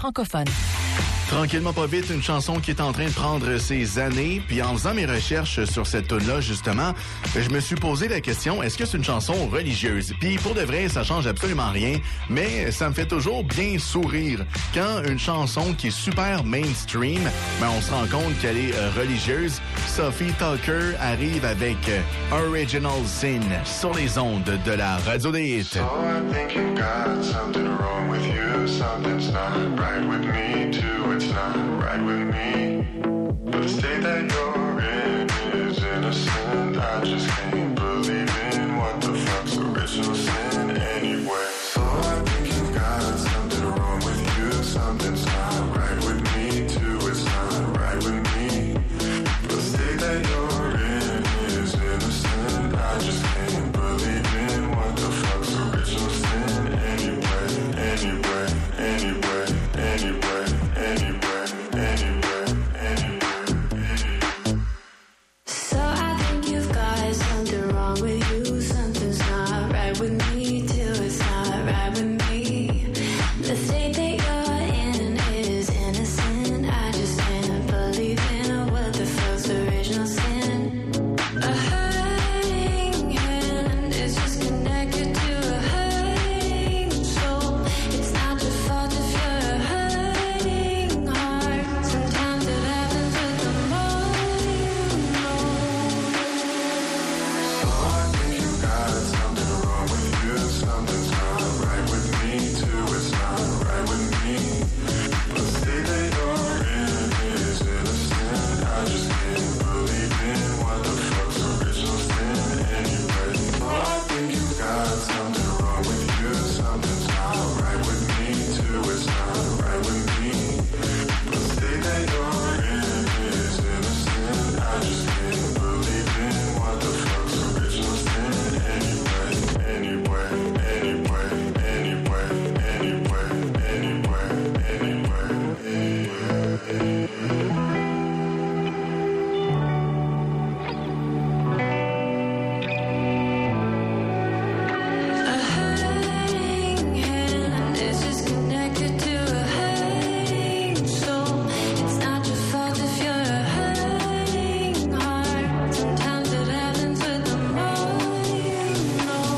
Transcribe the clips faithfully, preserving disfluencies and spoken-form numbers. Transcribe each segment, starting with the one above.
francophone. Tranquillement pas vite, une chanson qui est en train de prendre ses années. Puis en faisant mes recherches sur cette tune-là, justement, je me suis posé la question, est-ce que c'est une chanson religieuse? Puis pour de vrai, ça change absolument rien, mais ça me fait toujours bien sourire. Quand une chanson qui est super mainstream, ben on se rend compte qu'elle est euh, religieuse. Sophie Tucker arrive avec euh, Original Sin sur les ondes de la Radio des Hits. So I think you got something wrong with you. Something's not right with me too. It's not right with me. But the state that you're in is innocent. I just can't believe in what the fuck's original sin anyway. So I think you got something wrong with you. Something's not right with me too. It's not right with me. But the state that you're in is innocent. I just can't believe in what the fuck's original sin anyway. Anyway, anyway, anyway, anyway, anyway, anyway. So I think you've got something wrong with you. Something's not right with me too. It's not right with me. The state that you're in is innocent. I just can't believe in what the fuck's original sin. A hurting hand is just connected to a hurting soul. It's not your fault if you're a hurting heart. Sometimes it happens with the more you know. So I think you got something wrong with you. Something's not right with me too. It's not right with me. But the state that you're in is innocent. I just can't believe in what the fuck's original sin anyway. So I think you got something wrong with you. Something's not right with me too. It's not right with me. But the state that you're in is innocent. I just can't believe in what the fuck's original sin anyway. Anyway, anyway, anyway, anyway, anyway, anyway, anyway. A hurting hand is just connected to a hurting soul. It's not your fault if you're a hurting heart. Sometimes it happens with the more you know.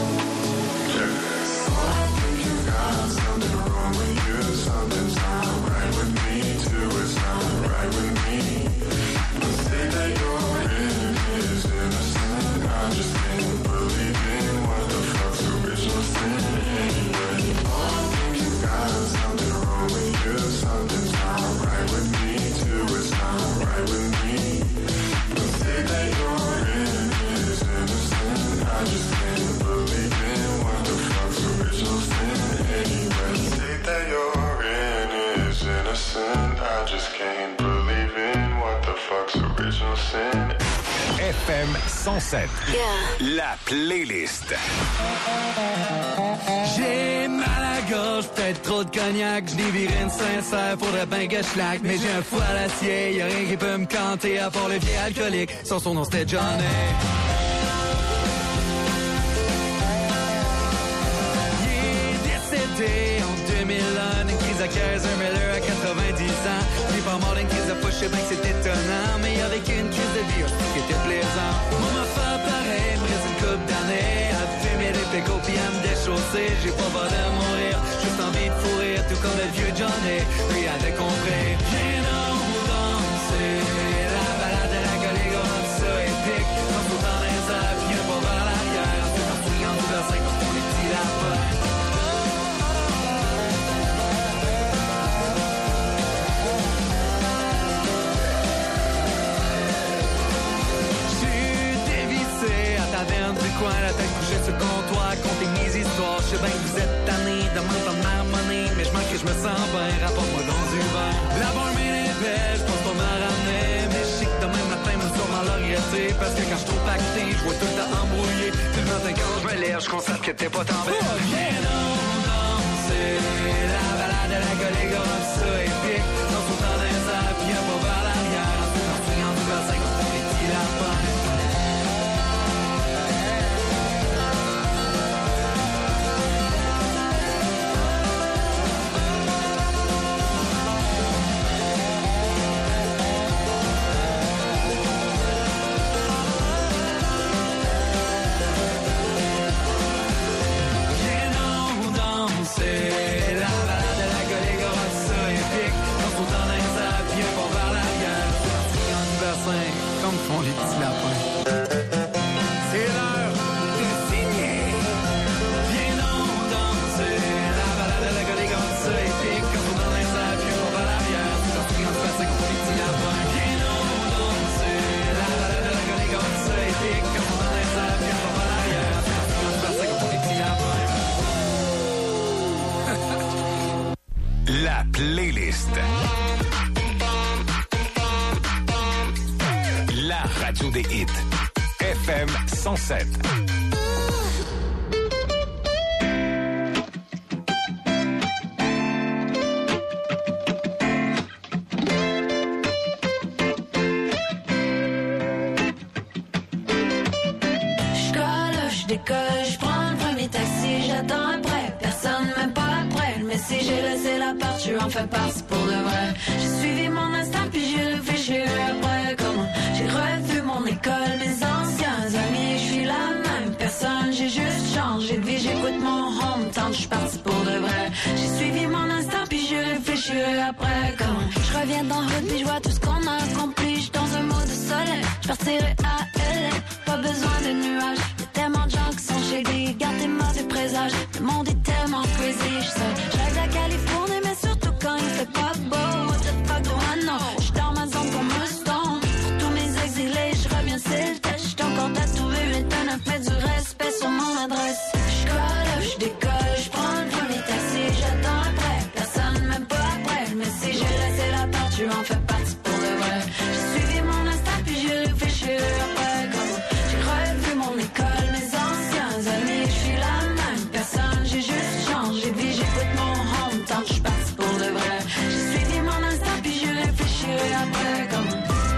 So I think you got something wrong with you. Something's not right with me too. It's not right with me. The state that you're in is innocent. I just can't believe in what the fuck's original sin anyway. Oh, I think you got something wrong with you. Something's not right with me too. It's not right with me. The state that you're in is innocent. I just can't believe in what the fuck's original sin anyway. The state that you're in is innocent. I just can't believe in what the fuck's original sin. F M cent sept. Yeah. La playlist. J'ai mal à la gorge, peut-être trop de cognac. Je viré une sincère, faudrait bien que je laque. Mais j'ai un fou à l'acier, y'a rien qui peut me canter à part le vieil alcoolique. Son son nom c'était Johnny. Il est décédé en deux mille un, une crise à quinze, un Miller à quatre-vingt-dix ans. Il est pas mort d'une crise de push, je sais bien que c'est étonnant. Mais il a vécu une crise de vie, je qui était plaisant. Moi, ma femme pareil, me reste une couple d'années. À fumer des pécos pis à me déchausser. J'ai pas peur de mourir, juste envie de fourrir. Tout comme le vieux Johnny, lui avait compris. Viens donc danser, la balade de la collègue, on rend ça épique. On saute dans les airs, viens pas vers l'arrière. On fait en fouillant tout vers cinq, on font les petits lapins. Taverne du coin, la tête couchée sur le comptoir, compter mes histoires. Je sais bien que vous êtes tannés de m'entendre marmonner, mais je manque que je me sens bien, rapporte-moi dans du vin. La barmaid est belle, je pense pas me ramener, mais je sais que demain matin, me sûrement le regretter, parce que quand je suis trop pacté, je vois tout le temps embrouillé. Puis le matin quand je me lève, je constate que t'es pas tant belle. Oh, viens donc danser, la balade de la collègue, on ça épique. On saute dans les airs, puis y'a pas vers l'arrière. En tout en fouillant du bassin, on fait des petits lapins. La playlist. La radio des hits. F M cent sept. Je prends le premier taxi, j'attends après. Personne même pas après. Mais si j'ai laissé la part, tu en fais partie pour de vrai. J'ai suivi mon instinct puis j'ai réfléchi après. Comment j'ai revu mon école, mes anciens amis. Je suis la même personne, j'ai juste changé de vie. J'écoute mon hometown, je suis partie pour de vrai. J'ai suivi mon instinct puis j'ai réfléchi après. Comment je reviens dans le hood puis je vois tout ce qu'on a accompli. J'suis dans un mot de soleil, je partirai à L A. Pas besoin de nuages. Tellement de gens qui sont shady, garde tes mauvais présages. Le monde est tellement crazy, je sais. J'rêve la Californie, mais surtout quand il fait pas beau. What the fuck do I know? J'suis dans ma zone comme un stone. Pour tous mes exilés, j'reviens c'est le test. J'suis encore tatoué, huit à neuf, mets du respect sur mon adresse. J'colle, j'décolle, j'prends le premier taxi, j'attends après. Personne même pas après. Mais si j'ai laissé la part, tu en fais partie pour de vrai. J'ai suivi mon instinct, puis j'ai réfléchi après. Comment j'ai revu mon école, mes anciens amis. Je suis la même personne, j'ai juste changé de vie. J'écoute mon hometown, je suis partie pour de vrai. J'ai suivi mon instinct, puis j'ai réfléchi après. Comment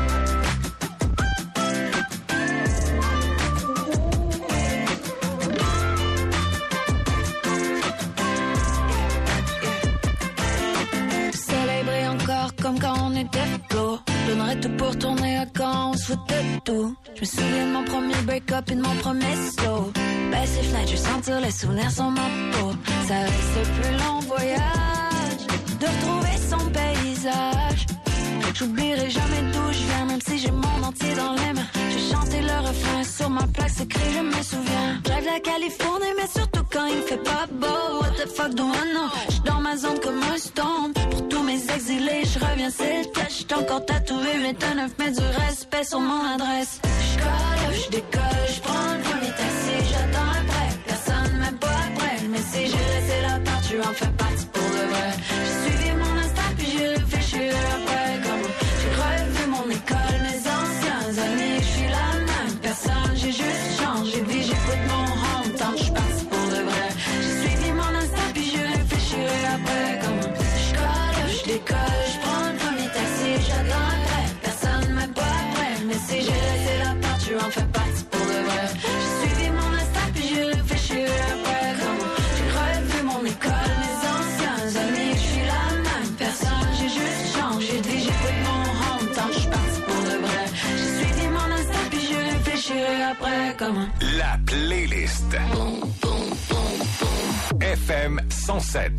comme quand on était flots. Je donnerais tout pour tourner à quand on se fout de tout. Je me souviens de mon premier break-up et de mon premier slow. Baisse les fenêtres, je sentir les souvenirs sur ma peau. Ça reste le plus long voyage de retrouver son paysage. J'oublierai jamais d'où je viens, même si j'ai mon entier dans les mains. Je vais chanter le refrain sur ma plaque, c'est écrit, je me souviens. J'rêve la Californie, mais surtout quand il fait pas beau. What the fuck do I know? J'suis dans ma zone comme un stone. Pour tous mes exilés, je reviens, c'est le test. J'suis encore tatoué, huit à neuf, mets du respect sur mon adresse. J'colle, j'décolle, j'prends le premier taxi, j'attends après. Personne même pas après. Mais si j'ai laissé la part, tu en fais partie pour de vrai. J'ai suivi mon instinct, puis j'ai réfléchi après. Comment j'ai revu mon école, mes anciens amis. Je suis la même personne, j'ai juste changé de vie. J'écoute mon hometown, je suis partie pour de vrai. J'ai suivi mon instinct, puis j'ai réfléchi après. Comment j'colle, j'décolle, j'prends le premier taxi, j'attends après. Personne même pas après. Mais si j'ai laissé la part, tu en fais partie pour de vrai. J'ai suivi mon instinct, puis j'ai réfléchi après. Comment j'ai revu mon école, mes anciens amis. Je suis la même personne, j'ai juste changé de vie. J'écoute mon hometown, je suis partie pour de vrai. J'ai suivi mon instinct, puis j'ai réfléchi après. Comment La playlist. boum, boum, boum, boum. F M cent sept.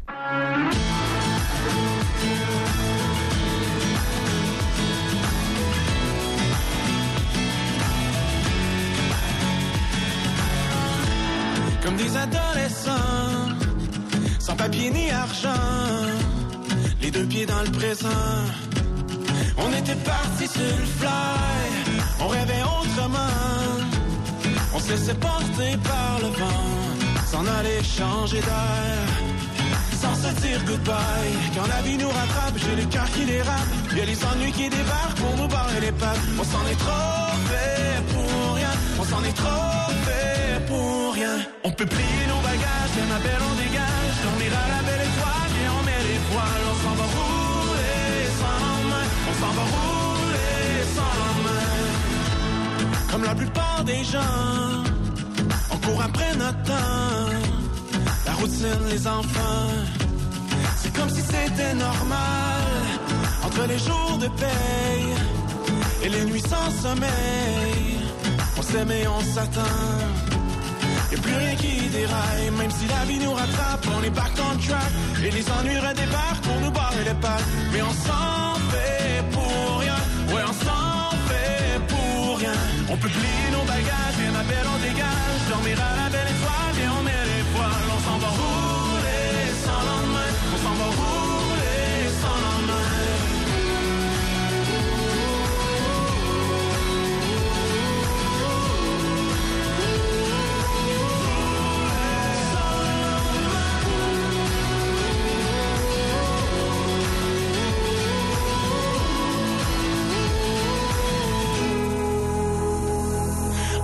Comme des adolescents, sans papier ni argent, les deux pieds dans le présent. On était partis sur le fly, on rêvait autrement. On se laissait porter par le vent, s'en aller changer d'air, sans se dire goodbye. Quand la vie nous rattrape, j'ai le cœur qui dérape. Y'a les ennuis qui débarquent pour nous barrer les pattes. On s'en est trop fait pour rien, on s'en est trop fait pour rien. On peut plier nos bagages, mais ma belle on dégage. Dormir à la belle étoile et on met les voiles. On s'en va rouler sans lendemain, on s'en va rouler sans lendemain. Comme la plupart des gens, on court après notre temps. La routine, les enfants, c'est comme si c'était normal. Entre les jours de paye et les nuits sans sommeil, on s'aime et on s'attend. Y'a plus rien qui déraille, même si la vie nous rattrape, on est back on track. Et les ennuis redébarquent pour nous barrer les pattes. Mais on s'en fait pour rien, ouais on s'en fait pour rien. On peut plier nos bagages, bien ma belle on dégage. Dormir à la belle étoile, et on met les voiles. On s'en va rouler sans lendemain, on s'en va rouler sans lendemain.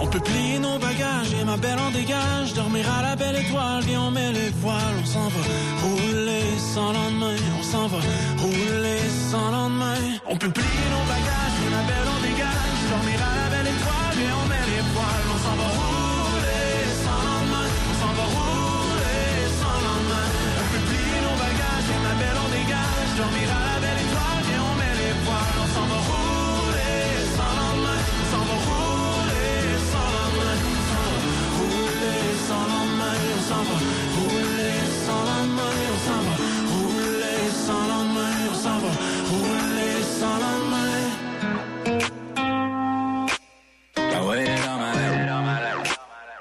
peut plier nos bagages et ma belle on dégage. Dormir à la belle étoile, viens on met les voiles. On s'en va rouler sans lendemain. On s'en va rouler sans lendemain. On peut plier nos bagages et ma belle on dégage. Dormir à la belle étoile, viens on met les voiles. On s'en va rouler sans lendemain. On s'en va rouler sans lendemain. On peut plier nos bagages et ma belle on dégage. Dormir à la belle étoile, viens on met les voiles. On s'en va rouler sans lendemain. On s'en va rouler sans lendemain. Sans lendemain, on s'en va rouler sans lendemain, on s'en va rouler sans lendemain, on s'en va rouler sans lendemain. I waited all my life.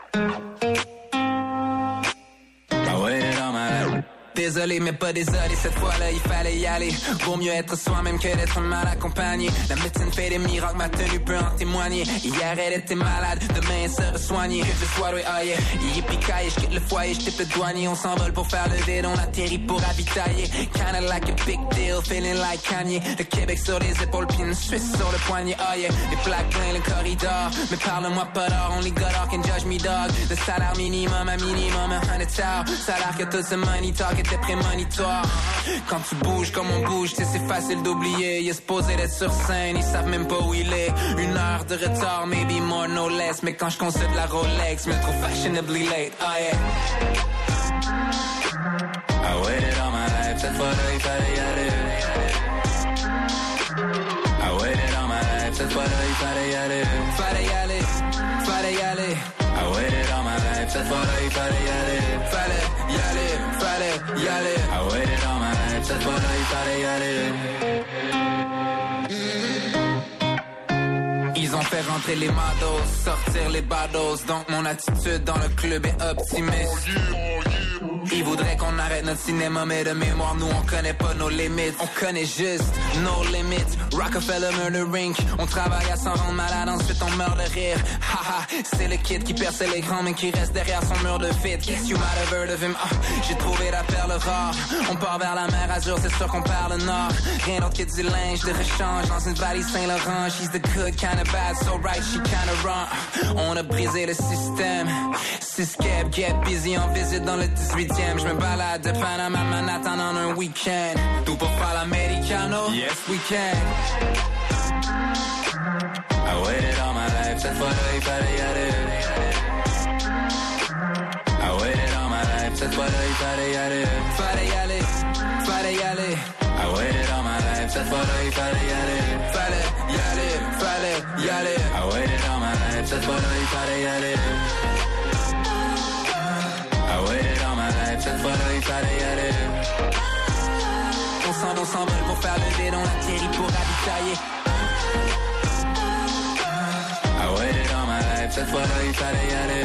I waited all my life. Désolé mais pas désolé, cette fois-là il fallait y aller. Vaut mieux être soi-même que d'être mal accompagné. La médecine fait des miracles, ma tenue peut en témoigner. Hier elle était malade, demain elle sera soignée. Que je sois doué, oh yeah. Yippee-ki-yay, je quitte le foyer, je quitte le douanier. On s'envole pour faire le vide, on atterrit pour ravitailler. Kinda like a big deal, feeling like Kanye. Le Québec sur les épaules, puis une Suisse sur le poignet, oh yeah. Les plaques plein le corridor, mais parle-moi pas d'or. Only God can judge me dog. Le salaire minimum, un minimum, un hundred tower. Salaire que tout ce money talk était prémonitoire. Quand tu bouges comme on bouge, tu sais c'est facile d'oublier. Il est supposé d'être sur scène, ils savent même pas où il est. Une heure de retard, maybe more no less. Mais quand je consulte la Rolex, me trouve fashionably late, oh yeah. I waited all my life, cette fois-là il fallait y aller. I waited all my life, cette fois-là il fallait y aller. Fallait y aller, fallait y aller. I waited all my life, cette fois-là il fallait y aller. Fallait y aller, fallait y aller. I waited all my life, cette fois-là il fallait y aller. Ils ont fait rentrer les mados, sortir les baddos. Donc mon attitude dans le club est optimiste. Ils voudraient qu'on arrête notre cinéma, mais de mémoire, nous on connaît pas nos limites. On connaît juste nos limites. Rockefeller Murder Inc. On travaille à s'en rendre malade, ensuite on meurt de rire. Haha, c'est le kid qui perce l'écran, mais qui reste derrière son mur de fit. Guess you might have heard of him. Oh, j'ai trouvé la perle rare. On part vers la mer Azur, c'est sûr qu'on perd le nord. Rien d'autre que du linge de rechange dans une valise Saint-Laurent. She's the good kind of bad, so right, she kind of wrong. On a brisé le système. Six cab, get busy en visite dans le dix-huitième. Je me balade de Panama à Manhattan en un week-end. Tout pour faire l'americano? Yes, we can. I waited all my life, cette fois-là il fallait y aller. I waited all my life, cette fois-là il fallait y aller. Fallait y aller, fallait y aller. I waited all my life, cette fois-là il fallait y aller. Fallait y aller, fallait y aller. I waited all my life, cette fois-là il fallait y aller. I waited all my life, cette fois-là il fallait y aller. On s'en va, on s'envole pour faire le vide, on atterrit pour ravitailler. I waited all my life, cette fois-là il fallait y aller.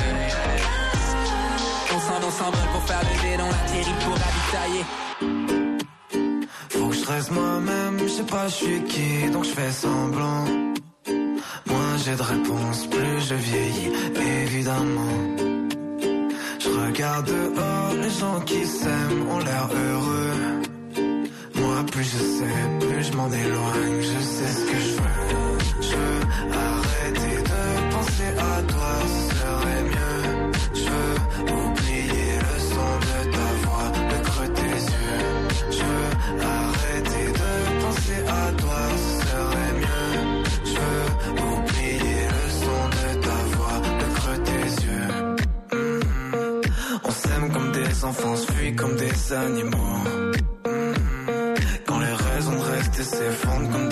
On s'en va, on s'envole pour faire le vide, on atterrit pour ravitailler. Faut que je reste moi-même, je sais pas je suis qui, donc je fais semblant. Moins j'ai de réponses, plus je vieillis, évidemment. Je regarde dehors, les gens qui s'aiment ont l'air heureux. Moi plus je sais, plus je m'en éloigne. Je sais ce que je veux. Je veux arrêter de penser à toi, ce serait mieux. Je veux oublier le son de ta voix, le creux de tes yeux. Je veux arrêter de penser à toi, ce serait mieux. Je veux oublier le son de ta voix, le creux de tes yeux. On s'aime comme des enfants, on se fuit comme des animaux. Quand les raisons de rester s'effondrent comme